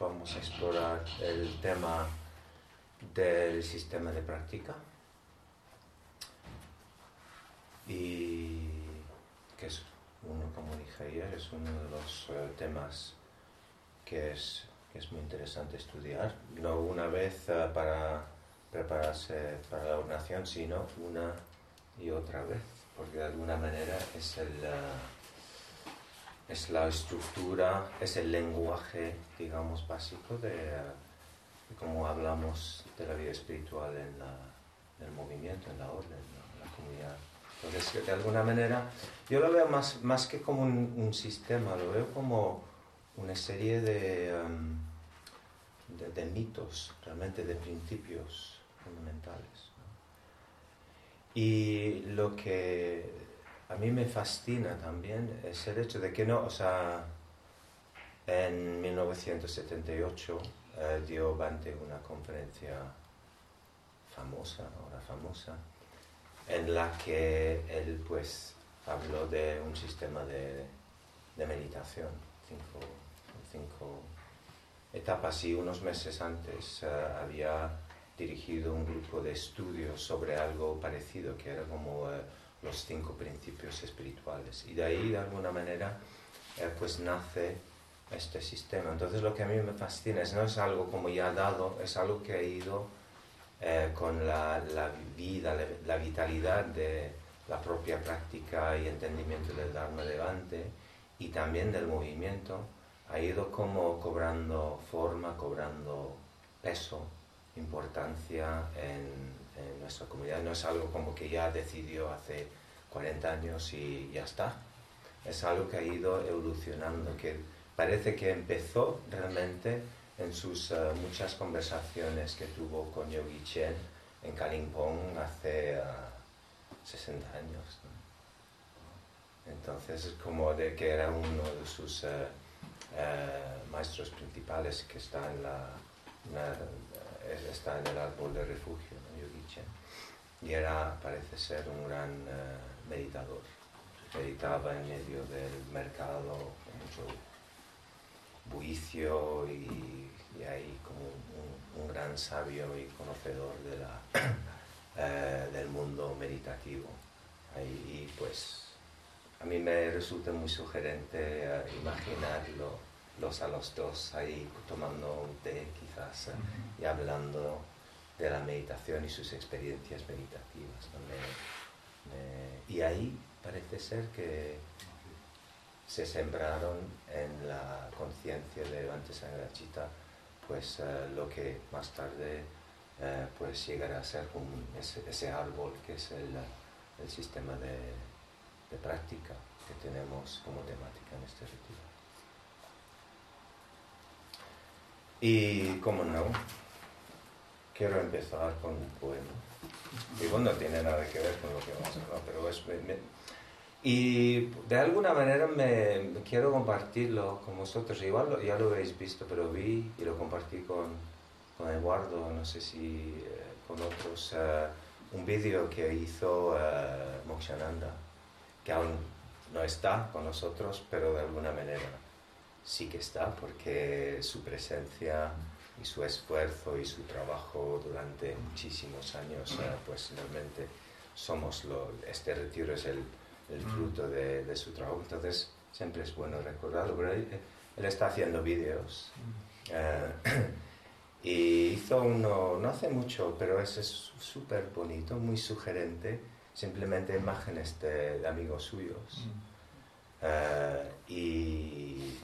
vamos a explorar el tema del sistema de práctica y que es uno, como dije ayer, es uno de los temas que es muy interesante estudiar, no una vez para prepararse para la ordenación, sino una y otra vez, porque de alguna manera es la estructura, es el lenguaje, digamos, básico de cómo hablamos de la vida espiritual en el movimiento, en la orden, ¿no? En la comunidad. Entonces, de alguna manera, yo lo veo más que como un sistema, lo veo como una serie de mitos, realmente de principios fundamentales, ¿no? Y lo que a mí me fascina también es el hecho de que no, o sea, en 1978 dio Bhante una conferencia famosa, en la que él pues habló de un sistema de meditación, cinco etapas, y unos meses antes había dirigido un grupo de estudios sobre algo parecido, que era como los 5 principios espirituales, y de ahí de alguna manera pues nace este sistema. Entonces lo que a mí me fascina no es algo como ya dado, es algo que ha ido con la vida, la vitalidad de la propia práctica y entendimiento del Dharma de Bhante y también del movimiento, ha ido como cobrando forma, cobrando peso, importancia en nuestra comunidad. No es algo como que ya decidió hace 40 años y ya está. Es algo que ha ido evolucionando, que parece que empezó realmente en sus muchas conversaciones que tuvo con Yogi Chen en Kalimpong hace 60 años, ¿no? Entonces es como de que era uno de sus maestros principales, que está está en el árbol de refugio, ¿no? Yogi Chen, y parece ser un gran meditador. Meditaba en medio del mercado con mucho bullicio y ahí como un gran sabio y conocedor del mundo meditativo. Y pues a mí me resulta muy sugerente imaginarlos a los dos ahí tomando un té quizás y hablando de la meditación y sus experiencias meditativas, ¿no? Y ahí parece ser que se sembraron en la conciencia de Bhante Sangharakshita pues lo que más tarde pues llegará a ser ese árbol que es el sistema de práctica que tenemos como temática en este retiro. Y como no, quiero empezar con un poema. Digo, no tiene nada que ver con lo que vamos a hablar, pero y de alguna manera me quiero compartirlo con vosotros. Igual ya lo habéis visto, pero vi y lo compartí con Eduardo, no sé si con otros, un vídeo que hizo Mokshananda, que aún no está con nosotros, pero de alguna manera sí que está, porque su presencia y su esfuerzo y su trabajo durante muchísimos años, pues realmente este retiro es el fruto de su trabajo. Entonces siempre es bueno recordarlo, pero él está haciendo vídeos y hizo uno no hace mucho, pero es súper bonito, muy sugerente, simplemente imágenes de amigos suyos. Y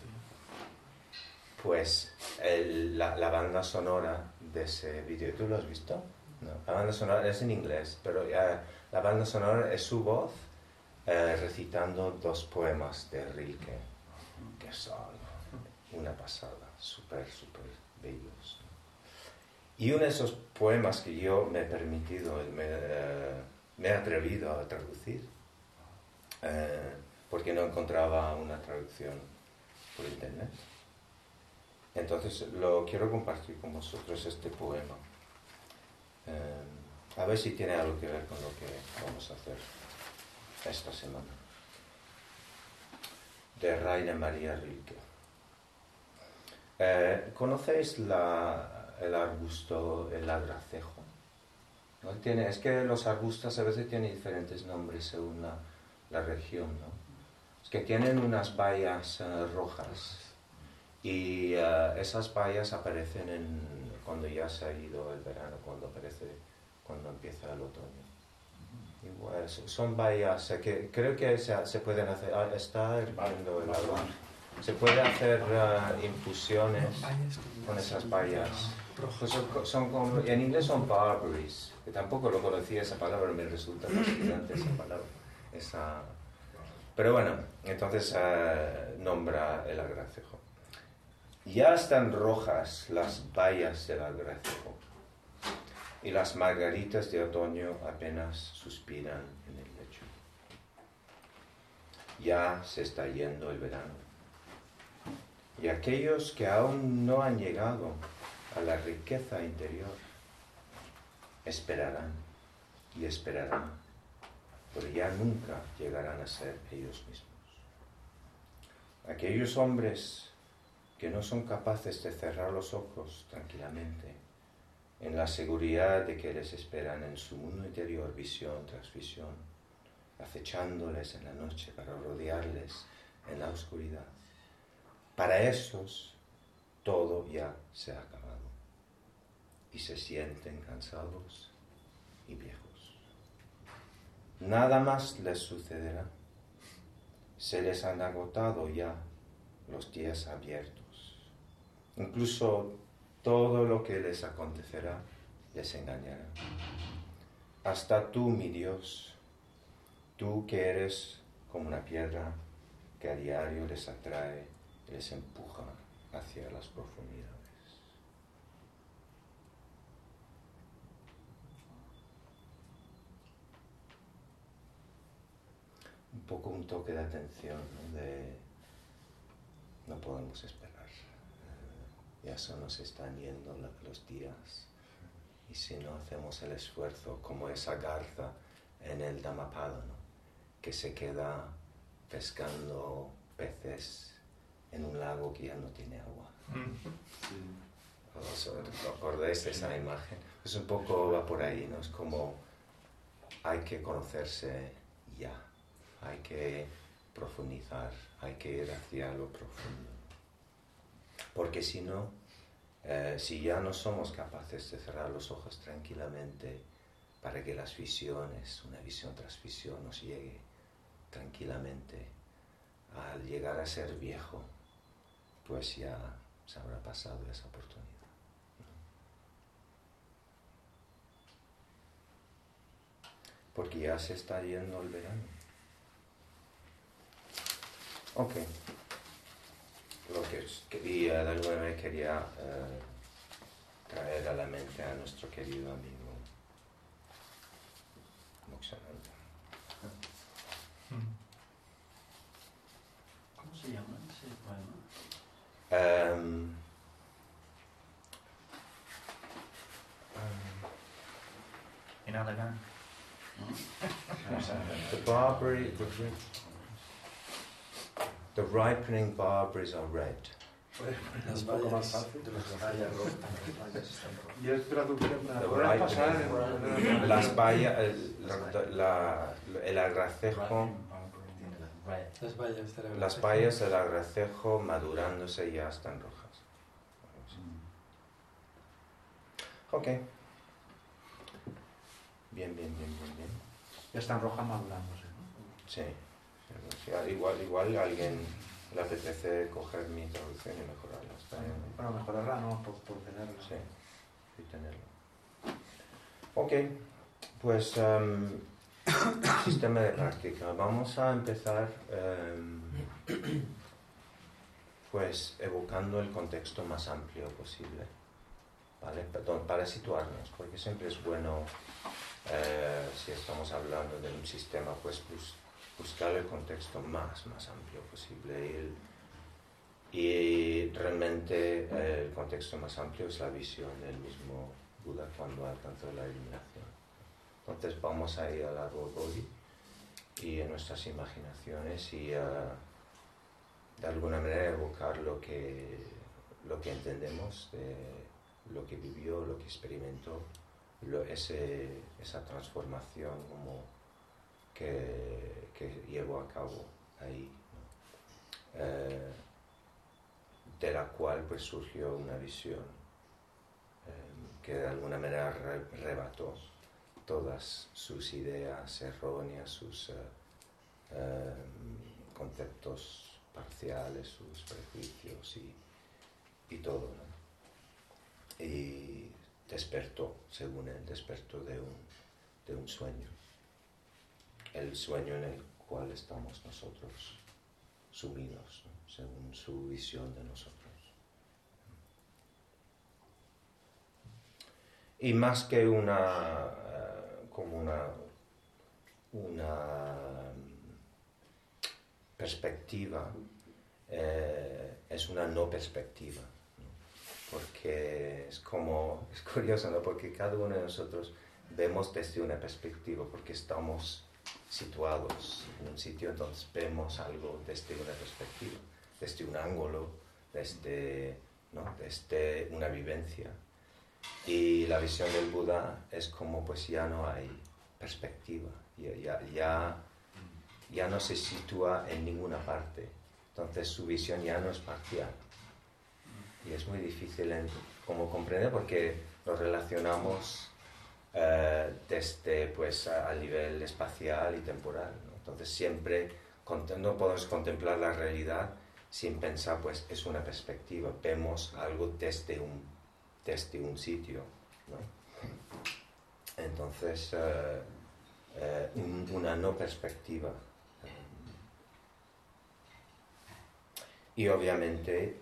pues la banda sonora de ese vídeo, ¿tú lo has visto? No, la banda sonora es en inglés, pero la banda sonora es su voz recitando 2 poemas de Rilke, que son una pasada, súper bellos. Y uno de esos poemas que yo me he permitido, me he atrevido a traducir, porque no encontraba una traducción por internet. Entonces lo quiero compartir con vosotros, este poema. A ver si tiene algo que ver con lo que vamos a hacer esta semana. De Rainer Maria Rilke. ¿Conocéis el arbusto, el agracejo? ¿No? Es que los arbustos a veces tienen diferentes nombres según la región, ¿no? Es que tienen unas bayas rojas y esas bayas aparecen cuando ya se ha ido el verano, cuando empieza el otoño. Igual, son bayas que creo que se pueden hacer, está hirviendo el agua. Se puede hacer infusiones con esas bayas. Pues son como, en inglés son barberries, que tampoco lo conocía esa palabra, me resulta fascinante esa palabra. Pero bueno, entonces nombra el agracejo. Ya están rojas las bayas del agracejo y las margaritas de otoño apenas suspiran en el lecho. Ya se está yendo el verano. Y aquellos que aún no han llegado a la riqueza interior esperarán y esperarán, pero ya nunca llegarán a ser ellos mismos. Aquellos hombres que no son capaces de cerrar los ojos tranquilamente en la seguridad de que les esperan en su mundo interior visión tras visión, acechándoles en la noche para rodearles en la oscuridad. Para esos todo ya se ha acabado y se sienten cansados y viejos. Nada más les sucederá. Se les han agotado ya los días abiertos. Incluso todo lo que les acontecerá les engañará. Hasta tú, mi Dios, tú que eres como una piedra que a diario les atrae y les empuja hacia las profundidades. Un poco un toque de atención, ¿no? No podemos esperar. Ya se nos están yendo los días. Y si no hacemos el esfuerzo, como esa garza en el Dhammapada, ¿no? Que se queda pescando peces en un lago que ya no tiene agua. ¿Os acordáis de esa imagen? Pues un poco va por ahí, ¿no? Es como hay que conocerse ya, hay que profundizar, hay que ir hacia lo profundo. Porque si no, si ya no somos capaces de cerrar los ojos tranquilamente para que las visiones, una visión tras visión, nos llegue tranquilamente, al llegar a ser viejo, pues ya se habrá pasado esa oportunidad. Porque ya se está yendo el verano. Ok. Lo que de alguna manera quería traer a la mente a nuestro querido amigo Mokshananda. ¿Cómo se llama ese poema? En alemán. The ripening barberries are red. Es un poco más fácil. Yo Las bayas, el agracejo, las bayas del agracejo madurándose ya están rojas. Ok. Bien. Ya están rojas madurándose, ¿no? Sí. Igual a alguien le apetece coger mi traducción y mejorarla. Bueno, mejorarla no, por tenerla. Sí, y tenerla. Ok, pues sistema de práctica. Vamos a empezar pues evocando el contexto más amplio posible, ¿vale? Para situarnos, porque siempre es bueno, si estamos hablando de un sistema, pues buscar el contexto más amplio posible y realmente el contexto más amplio es la visión del mismo Buda cuando alcanzó la iluminación. Entonces vamos a ir al árbol Bodhi y en nuestras imaginaciones y de alguna manera evocar lo que lo que entendemos de lo que vivió, lo que experimentó, esa transformación como que llevó a cabo ahí, ¿no? De la cual pues surgió una visión que de alguna manera rebató todas sus ideas erróneas, sus conceptos parciales, sus prejuicios y todo, ¿no? Y despertó, según él, despertó de un sueño, el sueño en el cual estamos nosotros sumidos, ¿no? Según su visión de nosotros. Y más que como una perspectiva, es una no perspectiva, ¿no? Porque es curioso, ¿no? Porque cada uno de nosotros vemos desde una perspectiva, porque estamos situados en un sitio, entonces vemos algo desde una perspectiva, desde un ángulo, desde una vivencia. Y la visión del Buda es como pues ya no hay perspectiva, ya no se sitúa en ninguna parte, entonces su visión ya no es parcial. Y es muy difícil como comprender, porque lo relacionamos desde pues al nivel espacial y temporal, ¿no? Entonces siempre no podemos contemplar la realidad sin pensar pues es una perspectiva, vemos algo desde un sitio, ¿no? Entonces una no perspectiva. Y obviamente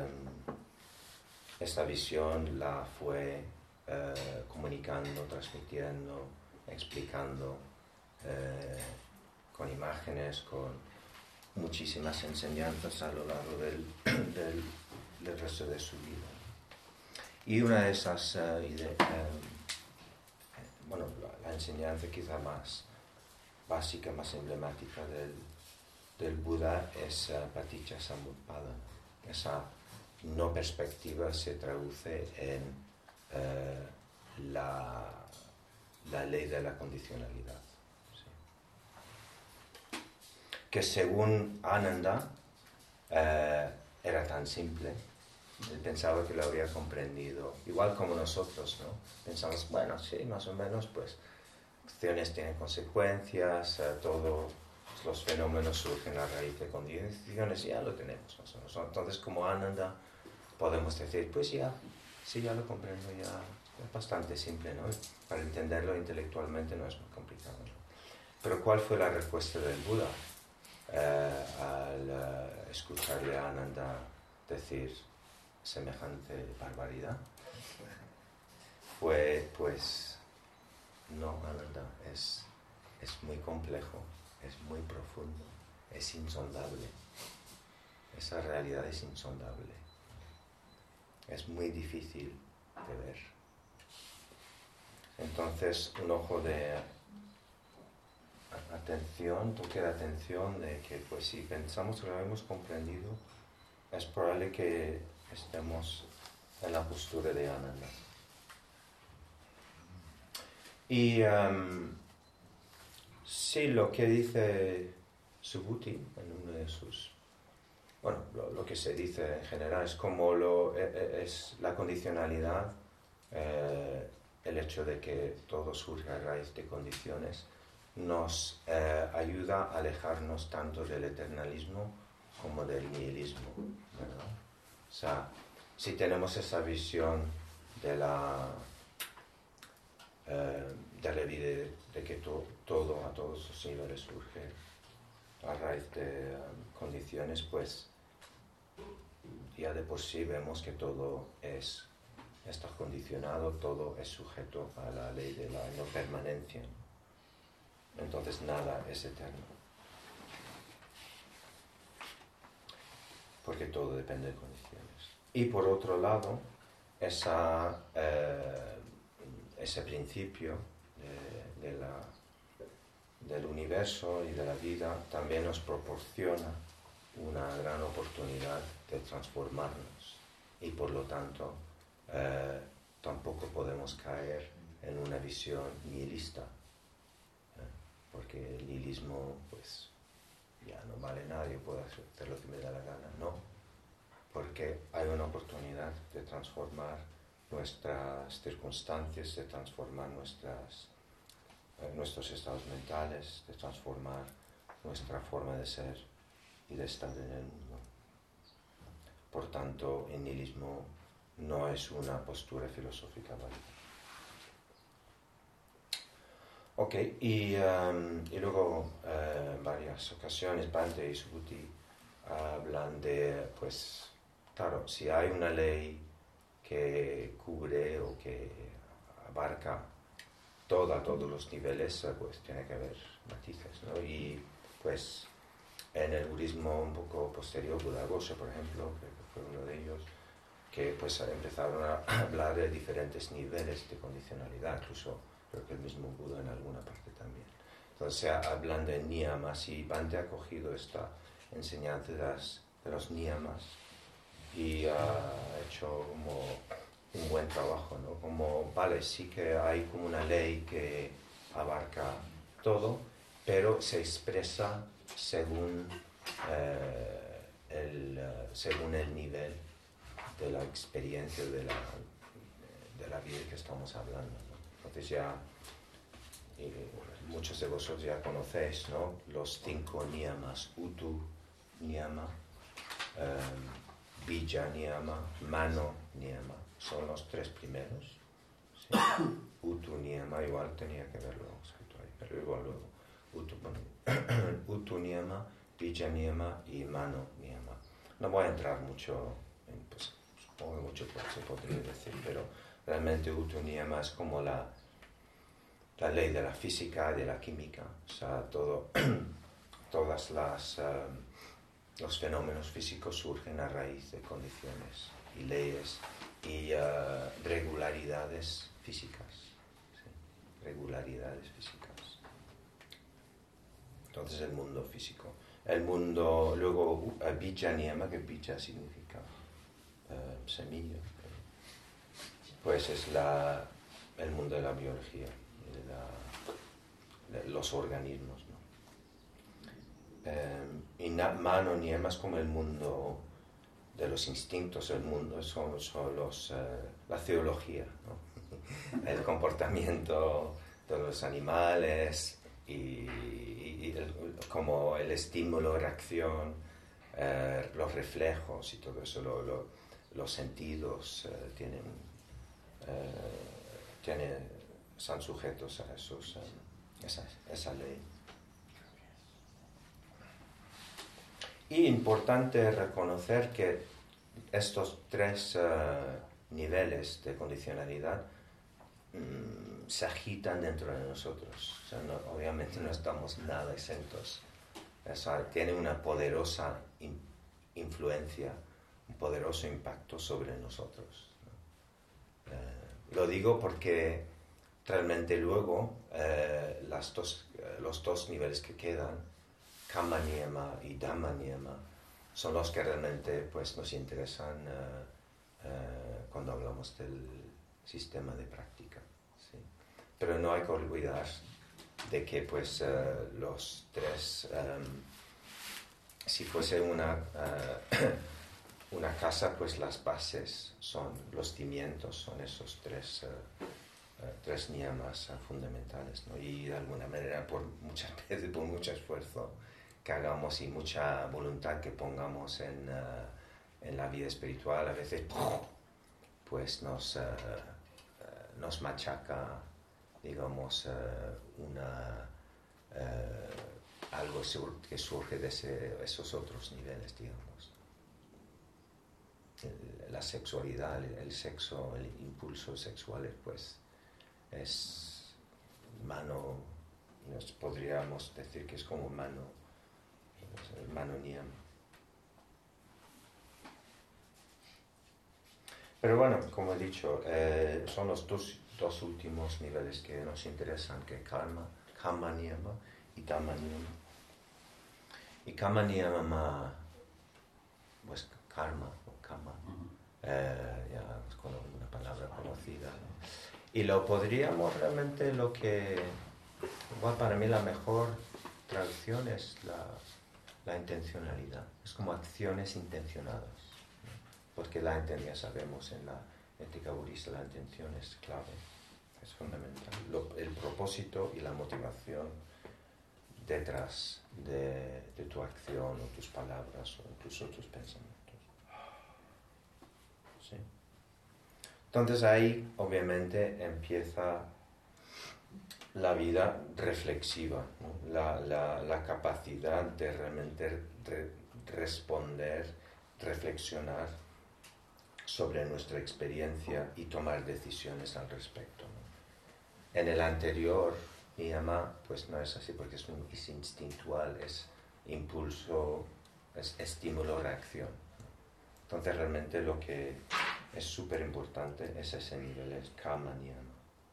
esta visión la fue comunicando, transmitiendo, explicando con imágenes, con muchísimas enseñanzas a lo largo del resto de su vida. Y una de esas ideas, la enseñanza quizá más básica, más emblemática del Buda es Paticca-Samuppada. Esa no perspectiva se traduce en la ley de la condicionalidad, ¿sí? Que según Ananda era tan simple. Él pensaba que lo había comprendido, igual como nosotros, ¿no? Pensamos, bueno, sí, más o menos, pues, acciones tienen consecuencias, todos los fenómenos surgen a raíz de condiciones, ya lo tenemos, más o menos. Entonces, como Ananda, podemos decir, pues ya lo comprendo, ya es bastante simple, ¿no? Para entenderlo intelectualmente no es muy complicado, ¿no? Pero ¿cuál fue la respuesta del Buda al escucharle a Ananda decir semejante barbaridad? Fue, pues, no, Ananda, es muy complejo, es muy profundo, es insondable. Esa realidad es insondable. Es muy difícil de ver. Entonces, un ojo de atención, toque de atención de que, pues, si pensamos que lo hemos comprendido, es probable que estemos en la postura de Ananda. Y sí, lo que dice Subhuti en uno de sus... Bueno, lo que se dice en general es como es la condicionalidad, el hecho de que todo surge a raíz de condiciones, nos ayuda a alejarnos tanto del eternalismo como del nihilismo, ¿verdad? O sea, si tenemos esa visión de la vida, de que todo a todos los niveles surge a raíz de condiciones, pues ya de por sí vemos que todo está condicionado, todo es sujeto a la ley de la no permanencia. Entonces nada es eterno, porque todo depende de condiciones. Y por otro lado, ese principio del universo y de la vida también nos proporciona una gran oportunidad de transformarnos y por lo tanto tampoco podemos caer en una visión nihilista, porque el nihilismo pues ya no vale nada, yo puedo hacer lo que me da la gana, no, porque hay una oportunidad de transformar nuestras circunstancias, de transformar nuestros estados mentales, de transformar nuestra forma de ser y de estar en el mundo. Por tanto, el nihilismo no es una postura filosófica válida. Ok, y luego en varias ocasiones Bhante y Subhuti hablan de, pues, claro, si hay una ley que cubre o que abarca todos los niveles, pues tiene que haber matices, ¿no? Y pues en el budismo un poco posterior, Buda Gosha, por ejemplo, que fue uno de ellos, que pues empezaron a hablar de diferentes niveles de condicionalidad, incluso creo que el mismo Buda en alguna parte también. Entonces hablan de niyamas, y Bhante ha cogido esta enseñanza de los niyamas y ha hecho como un buen trabajo, ¿no? Como, vale, sí que hay como una ley que abarca todo, pero se expresa según el nivel de la experiencia de la vida que estamos hablando, ¿no? Entonces ya muchos de vosotros ya conocéis, ¿no? Los 5 niyamas: Utu niyama, Bija niyama, Mano niyama. Son los 3 primeros. ¿Sí? Utu niyama, igual tenía que verlo escrito ahí, pero igual luego. Utu niyama, Bija niyama y Mano niyama. No voy a entrar mucho en, pues, supongo que mucho se podría decir, pero realmente Utu niyama es como la ley de la física, de la química, o sea, todas los fenómenos físicos surgen a raíz de condiciones y leyes y regularidades físicas, ¿sí? Regularidades físicas. Entonces el mundo físico. El mundo, luego Bija niyama, que Bija significa semilla, pues es el mundo de la biología, de los organismos, ¿no? Y Mano niyama es como el mundo de los instintos, el mundo son la teología, ¿no? El comportamiento de los animales y como el estímulo, reacción, los reflejos y todo eso, los sentidos están sujetos a esa ley. Y importante reconocer que estos 3 niveles de condicionalidad se agitan dentro de nosotros. O sea, obviamente no estamos nada exentos. O sea, tiene una poderosa influencia, un poderoso impacto sobre nosotros, ¿no? Lo digo porque realmente luego los 2 niveles que quedan, Kamma niyama y Dhamma niyama, son los que realmente pues, nos interesan cuando hablamos del sistema de práctica, ¿sí? Pero no hay que olvidar de que pues, los 3, si fuese una casa, pues las bases son, los cimientos son esos 3 niyamas fundamentales, ¿no? Y de alguna manera, muchas veces, por mucho esfuerzo que hagamos y mucha voluntad que pongamos en la vida espiritual, a veces pues nos machaca, digamos, algo que surge de esos otros niveles, digamos. La sexualidad, el sexo, el impulso sexual, pues es mano, podríamos decir que es como mano niyama. Pero bueno, como he dicho, son los dos últimos niveles que nos interesan, que Kamma niyama y Dhamma niyama. Y Kamma niyama, pues karma o Kamma, ya es una palabra conocida, ¿no? Y lo podríamos realmente, igual para mí la mejor traducción es la intencionalidad. Es como acciones intencionadas, ¿no? Porque ya sabemos en la ética budista la intención es clave, es fundamental. El propósito y la motivación detrás de tu acción o tus palabras o incluso tus pensamientos. ¿Sí? Entonces ahí obviamente empieza la vida reflexiva, ¿no? La capacidad de realmente responder, reflexionar sobre nuestra experiencia y tomar decisiones al respecto, ¿no? En el anterior niyama pues no es así, porque es instintual, es impulso, es estímulo-reacción, ¿no? Entonces realmente lo que es súper importante es ese nivel, es karma niyama.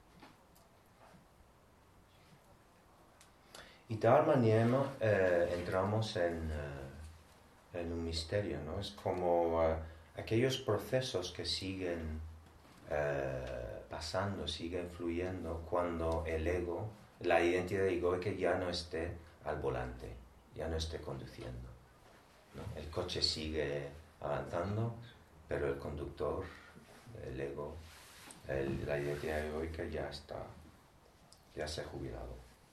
Y dharma niyama entramos en un misterio, ¿no? Es como aquellos procesos que siguen pasando, siguen fluyendo cuando el ego, la identidad egoica ya no esté al volante, ya no esté conduciendo, ¿no? El coche sigue avanzando, pero el conductor, el ego, la identidad egoica ya se ha jubilado.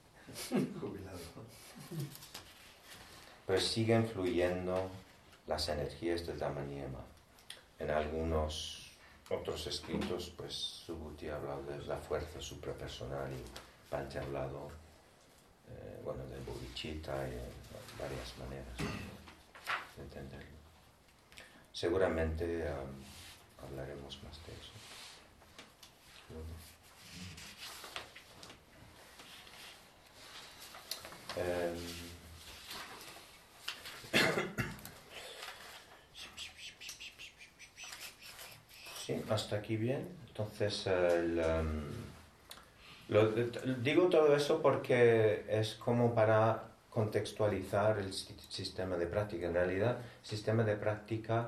Pues siguen fluyendo las energías del Dhamma Niyama. En algunos otros escritos, pues Subhuti ha hablado de la fuerza suprapersonal y Pancha ha hablado del bodhicitta y varias maneras de entenderlo. Seguramente hablaremos más de eso. Sí, hasta aquí bien. Entonces, digo todo eso porque es como para contextualizar el sistema de práctica. En realidad, el sistema de práctica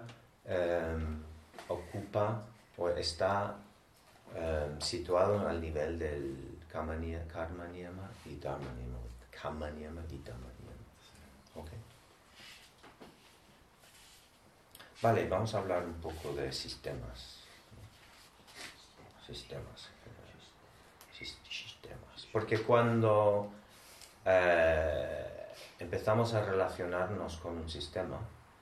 ocupa o está situado al nivel del karma niyama y dharma niyama. Karma niyama y dharma niyama. ¿Okay? Vale, vamos a hablar un poco de sistemas. Sistemas. Porque cuando empezamos a relacionarnos con un sistema,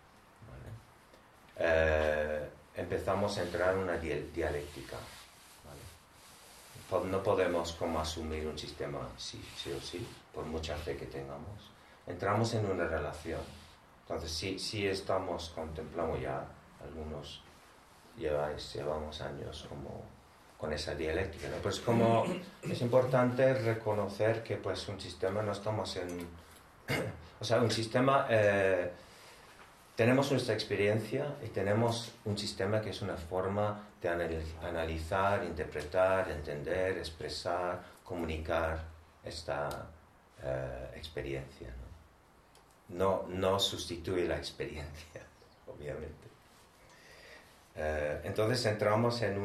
¿vale? Empezamos a entrar en una dialéctica, ¿vale? No podemos como asumir un sistema sí o sí, por mucha fe que tengamos. Entramos en una relación. Entonces, sí contemplamos ya, algunos llevamos años como con esa dialéctica, ¿no? Pues como es importante reconocer que pues un sistema no estamos en... O sea, un sistema... tenemos nuestra experiencia y tenemos un sistema que es una forma de analizar, interpretar, entender, expresar, comunicar esta experiencia, ¿no? No sustituye la experiencia, obviamente. Entonces entramos en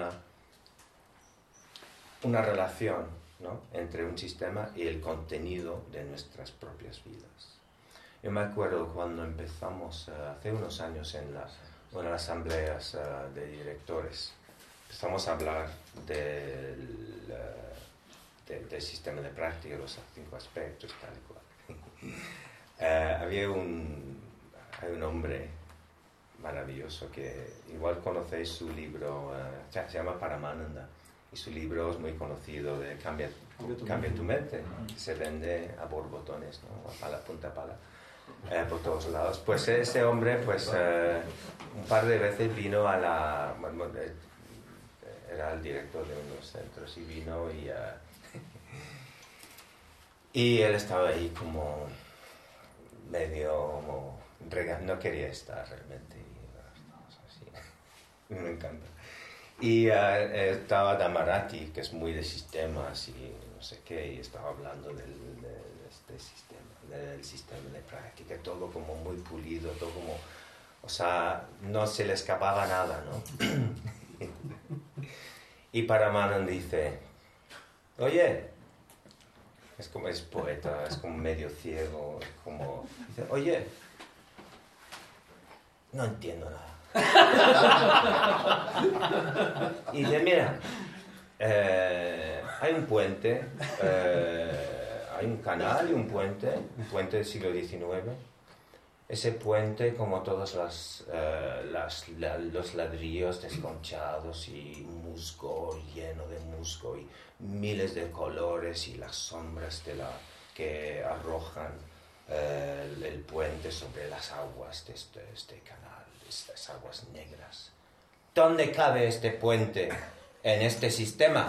una relación, ¿no? Entre un sistema y el contenido de nuestras propias vidas. Yo me acuerdo cuando empezamos hace unos años en una de las asambleas de directores, empezamos a hablar del sistema de práctica, los 5 aspectos, tal y cual. Hay un hombre maravilloso que igual conocéis su libro, se llama Paramananda. Y su libro es muy conocido, de Cambia tu mente, que se vende a borbotones, ¿no? A punta pala, por todos lados. Pues ese hombre, pues un par de veces vino era el director de unos centros y vino y él estaba ahí como medio no quería estar realmente. Y, así. Me encanta. Y estaba Damarati, que es muy de sistemas y no sé qué, y estaba hablando de este sistema, del sistema de práctica, todo como muy pulido, todo como O sea, no se le escapaba nada, ¿no? Y Paramahansa dice, oye, es poeta, es como medio ciego, es como... Dice, oye, no entiendo nada. Y dice, mira, hay un puente, hay un canal y un puente del siglo XIX. Ese puente, como todos los ladrillos desconchados y musgo, lleno de musgo y miles de colores y las sombras que arrojan el puente sobre las aguas de este canal, estas aguas negras. ¿Dónde cabe este puente en este sistema?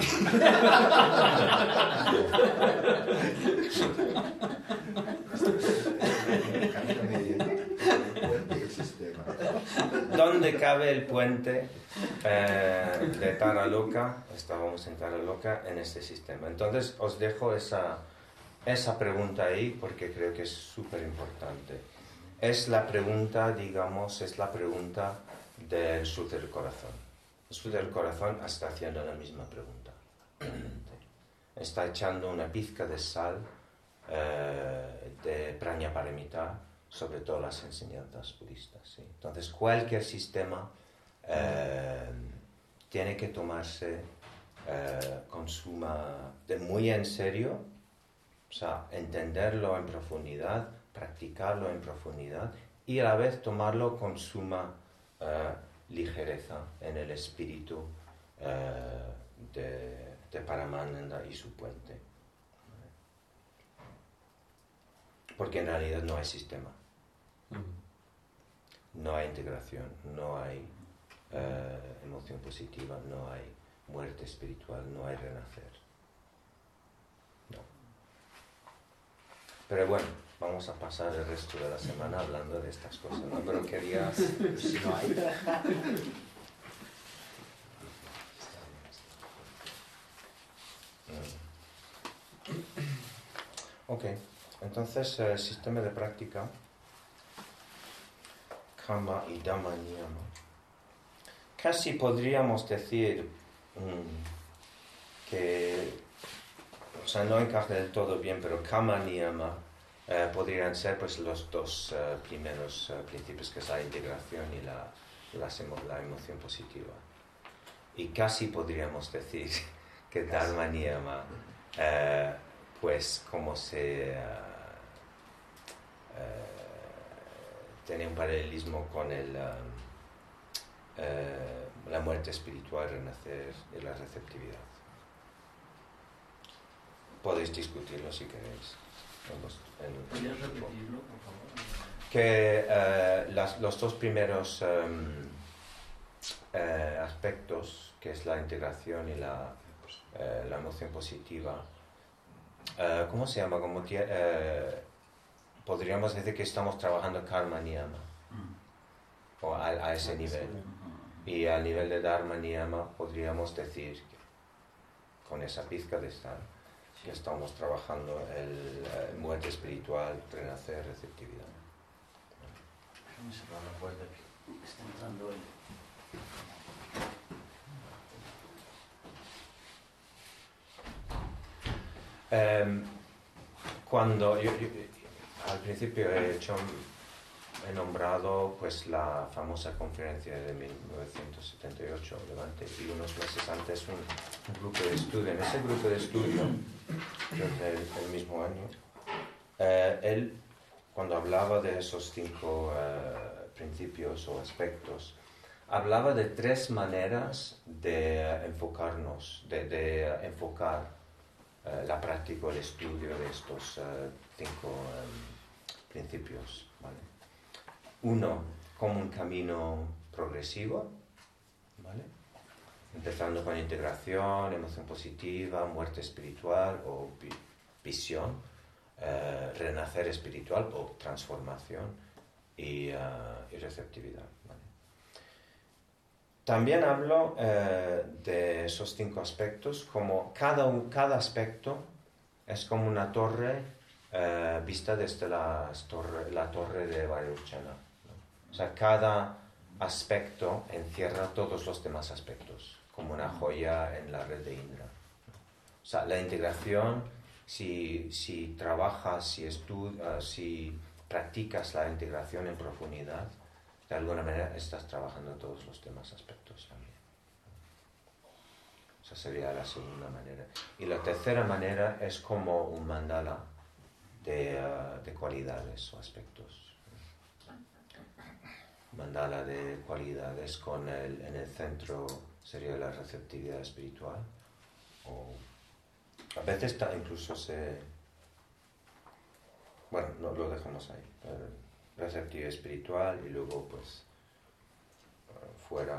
¿Dónde cabe el puente de Tara Loca? Estábamos en Tara Loca en este sistema. Entonces os dejo esa pregunta ahí porque creo que es súper importante. Es la pregunta, digamos, es la pregunta del sur del corazón. El sur del corazón está haciendo la misma pregunta. Está echando una pizca de sal de Prajnaparamita sobre todas las enseñanzas budistas. ¿Sí? Entonces, cualquier sistema tiene que tomarse con suma de muy en serio, o sea, entenderlo en profundidad, practicarlo en profundidad y a la vez tomarlo con suma ligereza en el espíritu de Paramananda y su puente. Porque en realidad no hay sistema. No hay integración, no hay emoción positiva, no hay muerte espiritual, no hay renacer. No. Pero bueno, vamos a pasar el resto de la semana hablando de estas cosas, ¿no? Pero quería... Si no hay... Ok, entonces el sistema de práctica Kama y Dhamma Niyama. Casi podríamos decir que, o sea, no encaja del todo bien, pero Kama Niyama podrían ser pues los dos primeros principios, que es la integración y la emoción positiva. Y casi podríamos decir que Dharma Niyama pues como se tiene un paralelismo con la muerte espiritual, renacer y la receptividad. Podéis discutirlo si queréis. ¿Podrías repetirlo, por favor? Que los dos primeros aspectos, que es la integración y la emoción positiva, ¿cómo se llama? Podríamos decir que estamos trabajando Karma Niyama, o a ese nivel. Y al nivel de Dharma Niyama podríamos decir que con esa pizca de sal que estamos trabajando el muerte espiritual, renacer, receptividad. Déjame cerrar la puerta que está entrando él. Cuando yo al principio he nombrado pues la famosa conferencia de 1978 Levante, y unos meses antes un grupo de estudio. En ese grupo de estudio, el mismo año, él, cuando hablaba de esos 5 principios o aspectos, hablaba de 3 maneras de enfocarnos, de enfocar la práctica o el estudio de estos 5 principios, ¿vale? 1, como un camino progresivo, ¿vale? Empezando con integración, emoción positiva, muerte espiritual o visión, renacer espiritual o transformación y receptividad, ¿vale? También hablo de esos 5 aspectos como cada aspecto es como una torre vista desde la torre de Vairocana, ¿no? O sea, cada aspecto encierra todos los demás aspectos, como una joya en la red de Indra. O sea, la integración, si trabajas, si estudias, si practicas la integración en profundidad, de alguna manera estás trabajando todos los demás aspectos también. Esa sería la segunda manera. Y la tercera manera es como un mandala de cualidades o aspectos. Mandala de cualidades con en el centro sería la receptividad espiritual. O a veces incluso bueno, no, lo dejamos ahí. Receptividad espiritual y luego pues fuera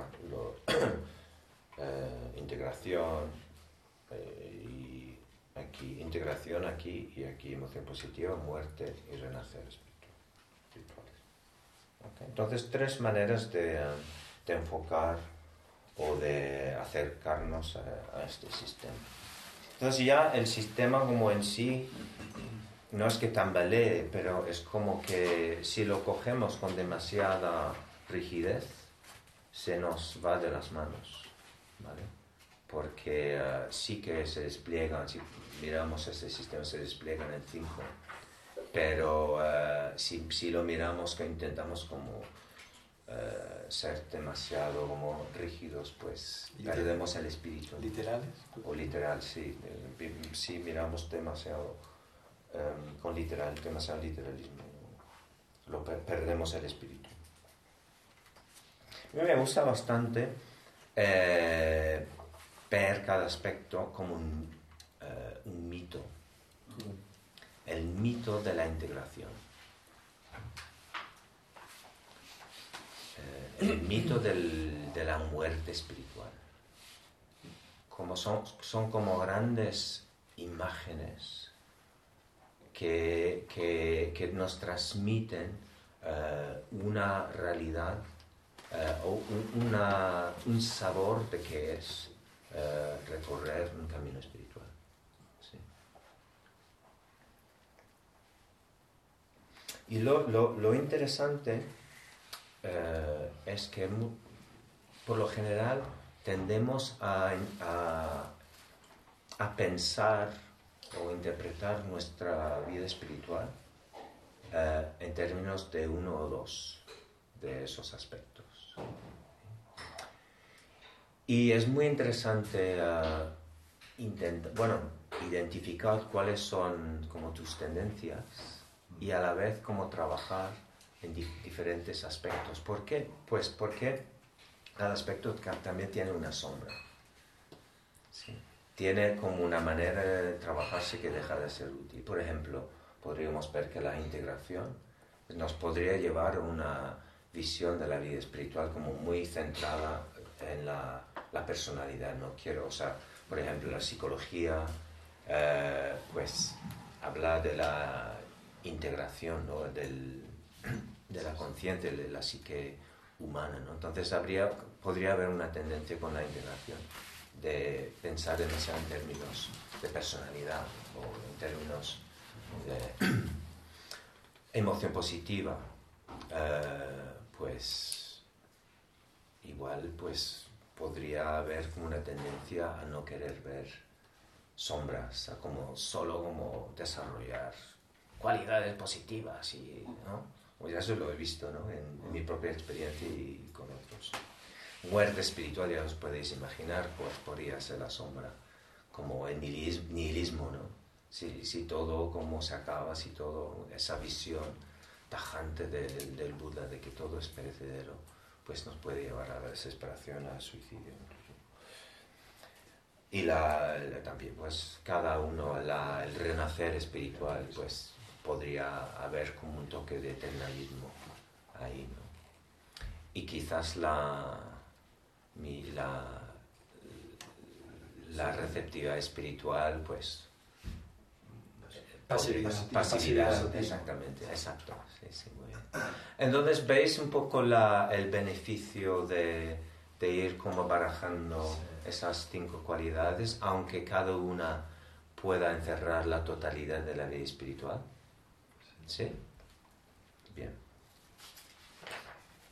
integración y aquí integración aquí y aquí emoción positiva, muerte y renacer espirituales. Okay. Entonces 3 maneras de enfocar o de acercarnos a este sistema. Entonces ya el sistema como en sí no es que tambalee, pero es como que si lo cogemos con demasiada rigidez se nos va de las manos, ¿vale? Porque sí que se despliegan, si miramos este sistema se despliegan en 5, pero si lo miramos que intentamos como ser demasiado como rígidos, pues perdemos el espíritu. ¿Literales? O literal, sí. Si miramos demasiado con demasiado literalismo, perdemos el espíritu. A mí me gusta bastante ver cada aspecto como un mito. El mito de la integración. El mito de la muerte espiritual. Como son como grandes imágenes que nos transmiten una realidad o un sabor de que es recorrer un camino espiritual. ¿Sí? Y lo interesante es que por lo general tendemos a pensar o interpretar nuestra vida espiritual en términos de 1 o 2 de esos aspectos. Y es muy interesante identificar cuáles son como tus tendencias y a la vez cómo trabajar en diferentes aspectos. ¿Por qué? Pues porque cada aspecto también tiene una sombra. ¿Sí? Tiene como una manera de trabajarse que deja de ser útil. Por ejemplo, podríamos ver que la integración nos podría llevar a una visión de la vida espiritual como muy centrada en la personalidad. No quiero, o sea, por ejemplo, la psicología pues habla de la integración, ¿no? de la conciencia, de la psique humana, ¿no? Entonces podría haber una tendencia con la integración de pensar demasiado en términos de personalidad o en términos de emoción positiva, pues igual pues podría haber como una tendencia a no querer ver sombras, a solo como desarrollar cualidades positivas y, ¿no? Pues ya eso lo he visto, ¿no? En mi propia experiencia y con otros. Muerte espiritual, ya os podéis imaginar, pues podría ser la sombra, como el nihilismo, ¿no? Si todo como se acaba, si todo, esa visión tajante del Buda de que todo es perecedero, pues nos puede llevar a la desesperación, al suicidio incluso. Y también, pues cada uno, el renacer espiritual, pues podría haber como un toque de eternalismo ahí, ¿no? Y quizás la receptividad espiritual, pues pasividad, exactamente, exacto, sí, muy bien. Entonces veis un poco el beneficio de ir como barajando esas 5 cualidades, aunque cada una pueda encerrar la totalidad de la vida espiritual. ¿Sí? Bien.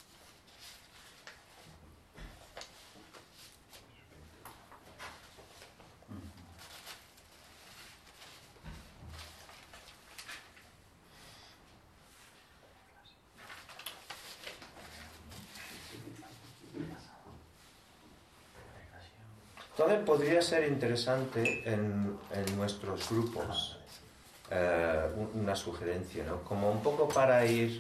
Entonces podría ser interesante en nuestros grupos una sugerencia, ¿no? Como un poco para ir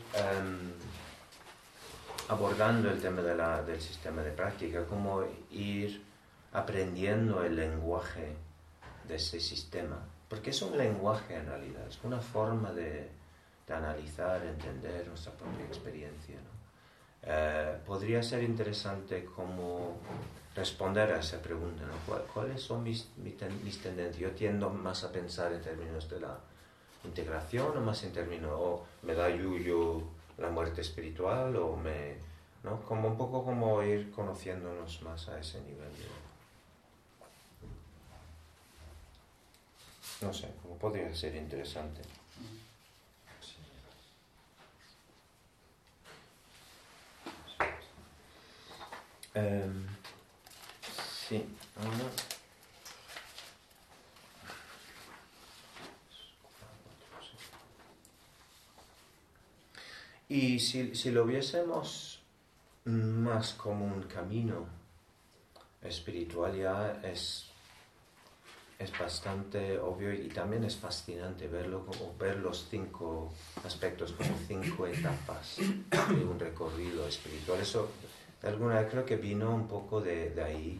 abordando el tema del sistema de práctica, como ir aprendiendo el lenguaje de ese sistema, porque es un lenguaje en realidad, es una forma de analizar, entender nuestra propia experiencia, ¿no? Podría ser interesante como responder a esa pregunta, ¿no? ¿Cuáles son mis tendencias? Yo tiendo más a pensar en términos de la integración o más en términos, o me da yuyu la muerte espiritual, o ¿no? Como un poco como ir conociéndonos más a ese nivel no sé, como podría ser interesante. Sí, ahora. Y si lo viésemos más como un camino espiritual, ya es bastante obvio y también es fascinante verlo, como ver los 5 aspectos como 5 etapas de un recorrido espiritual. Eso de alguna vez creo que vino un poco de ahí,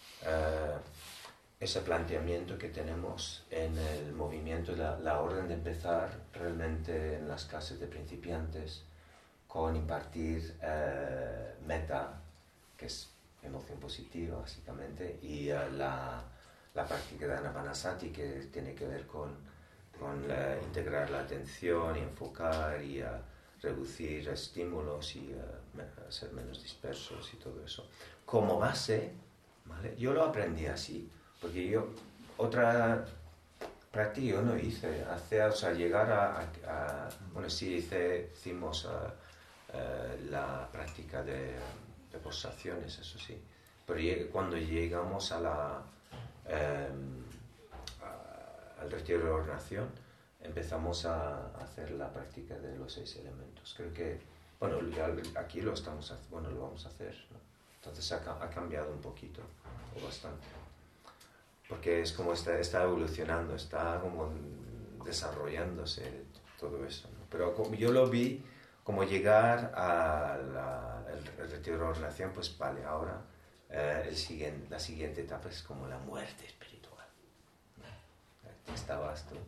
ese planteamiento que tenemos en el movimiento, la orden de empezar realmente en las clases de principiantes con impartir meta, que es emoción positiva básicamente, y la práctica de Anapanasati, que tiene que ver con integrar la atención y enfocar y reducir estímulos y ser menos dispersos y todo eso. Como base, ¿vale? Yo lo aprendí así, porque otra práctica yo no hice, llegar bueno, sí hicimos la práctica de postraciones, eso sí, pero cuando llegamos al retiro de ordenación, empezamos a hacer la práctica de los 6 elementos. Creo que, bueno, ya aquí lo vamos a hacer, ¿no? Entonces ha cambiado un poquito, o bastante. Porque es como está evolucionando, está como desarrollándose todo eso, ¿no? Pero yo lo vi como llegar al retiro de ordenación, pues vale, ahora la siguiente etapa es como la muerte espiritual, ¿no? Estabas tú.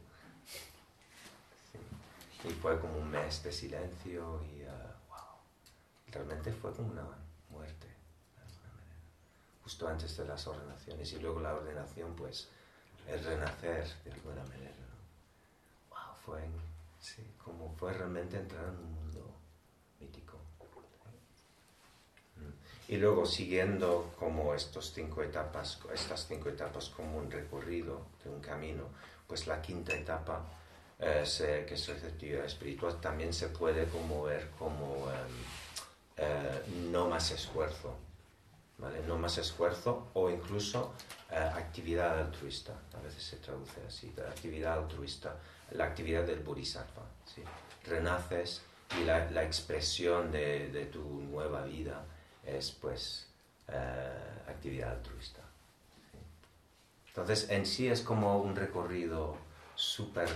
Sí. Y fue como un mes de silencio y wow, realmente fue como una muerte, de alguna manera, justo antes de las ordenaciones, y luego la ordenación, pues el renacer de alguna manera, ¿no? Wow, fue realmente entrar en un mundo mítico. Y luego siguiendo como estas 5 etapas como un recorrido de un camino, pues la 5ª etapa, que es receptividad espiritual, también se puede como ver como no más esfuerzo, ¿vale? No más esfuerzo, o incluso actividad altruista, a veces se traduce así, actividad altruista, la actividad del bodhisattva, ¿sí? Renaces y la expresión de tu nueva vida es pues actividad altruista, ¿sí? Entonces en sí es como un recorrido súper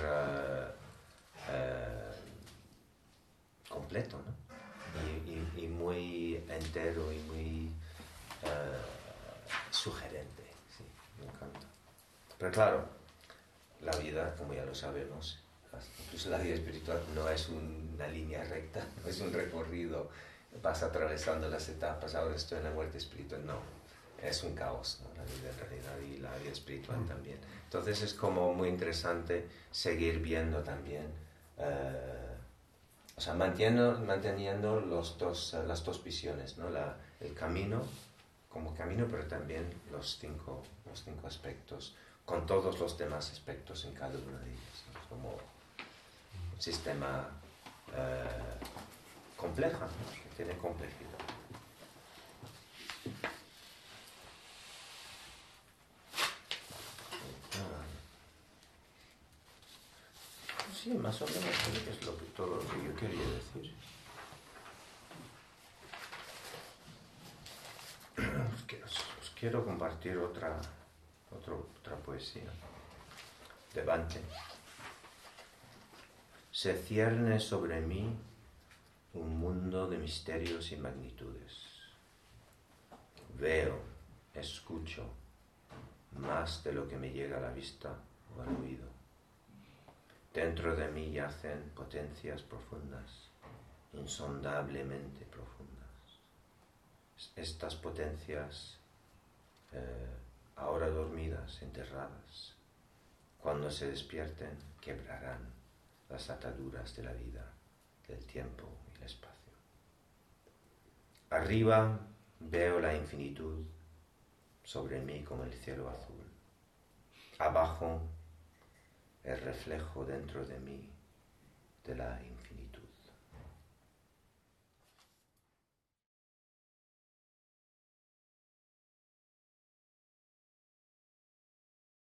completo, ¿no? Y muy entero y muy sugerente, sí, me encanta. Pero claro, la vida, como ya lo sabemos, incluso la vida espiritual no es una línea recta, no es un recorrido, vas atravesando las etapas, ahora estoy en la muerte espiritual, no, es un caos, ¿no? La vida en realidad, y la vida espiritual también. Entonces es como muy interesante seguir viendo también, o sea, manteniendo las dos visiones, ¿no? El camino como camino, pero también los cinco aspectos, con todos los demás aspectos en cada una de ellas, ¿no? Como un sistema complejo, ¿no? Que tiene complejidad. Sí, más o menos es todo lo que yo quería decir. Os quiero compartir otra otra poesía. Levante. Se cierne sobre mí un mundo de misterios y magnitudes. Veo, escucho, más de lo que me llega a la vista o al oído. Dentro de mí yacen potencias profundas, insondablemente profundas. Estas potencias, ahora dormidas, enterradas, cuando se despierten, quebrarán las ataduras de la vida, del tiempo y el espacio. Arriba veo la infinitud sobre mí como el cielo azul. Abajo, el reflejo dentro de mí de la infinitud.